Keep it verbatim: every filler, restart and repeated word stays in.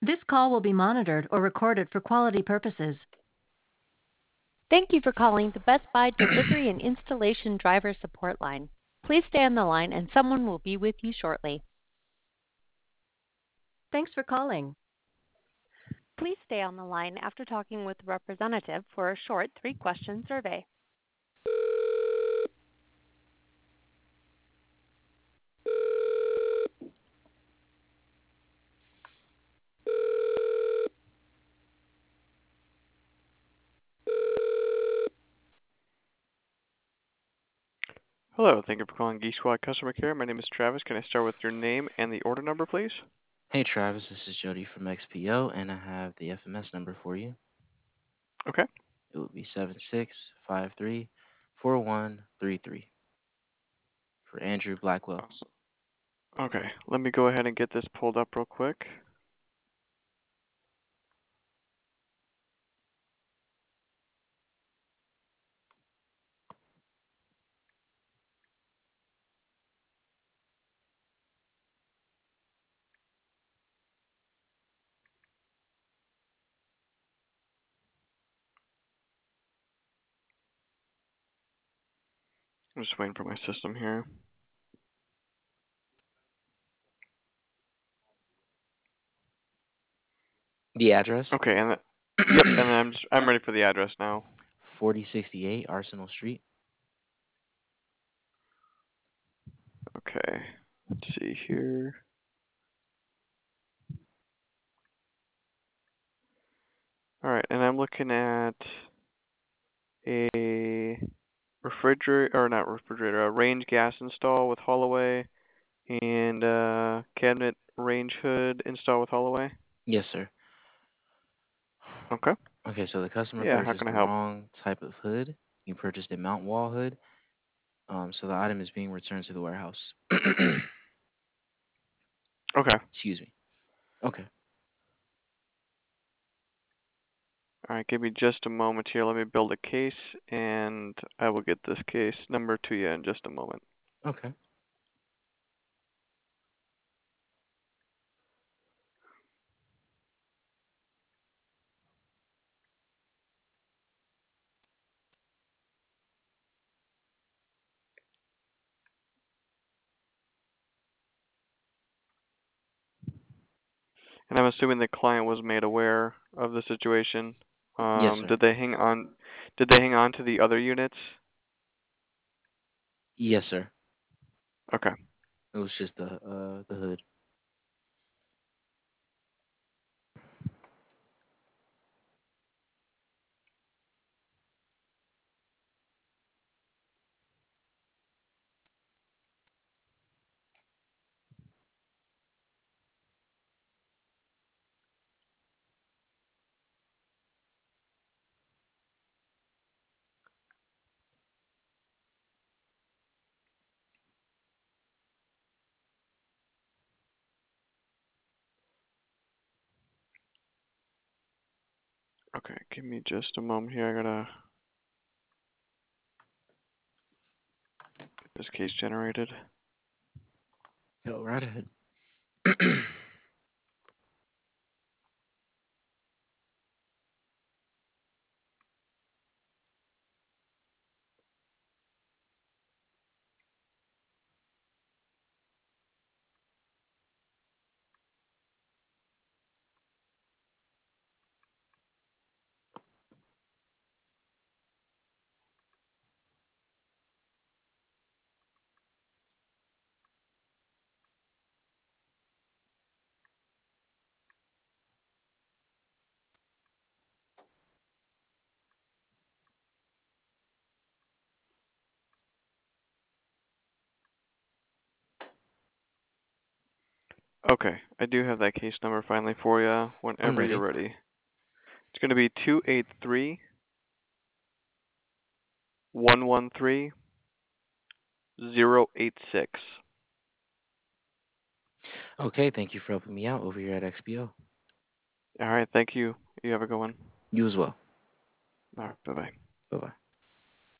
This call will be monitored or recorded for quality purposes. Thank you for calling the Best Buy Delivery and Installation Driver Support Line. Please stay on the line and someone will be with you shortly. Thanks for calling. Please stay on the line after talking with a representative for a short three-question survey. Hello, thank you for calling Geek Squad Customer Care. My name is Travis. Can I start with your name and the order number, please? Hey Travis, this is Jody from X P O, and I have the F M S number for you. Okay. It would be seven six five three four one three three for Andrew Blackwell. Okay, let me go ahead and get this pulled up real quick. I'm just waiting for my system here. The address? Okay, and the, yep, and then I'm just, I'm ready for the address now. forty sixty-eight Arsenal Street. Okay, let's see here. All right, and I'm looking at a refrigerator, or not refrigerator, a range gas install with Holloway and uh, cabinet range hood install with Holloway. Yes, sir. Okay. Okay, so the customer Yeah, how purchased can I the help? wrong type of hood. You purchased a mount wall hood. Um, so the item is being returned to the warehouse. Okay. Excuse me. Okay. All right, give me just a moment here. Let me build a case, and I will get this case number to you in just a moment. Okay. And I'm assuming the client was made aware of the situation. Yes, Um, sir. did they hang on? Did they hang on to the other units? Yes, sir. Okay. It was just the uh the hood. Okay. Give me just a moment here. I gotta get this case generated. Go right ahead. Okay. I do have that case number finally for you I'm whenever you're ready. ready. It's gonna be two eight three one one three zero eight six. Okay, thank you for helping me out over here at X P O. All right. Thank you. You have a good one. You as well. All right. Bye bye. Bye bye.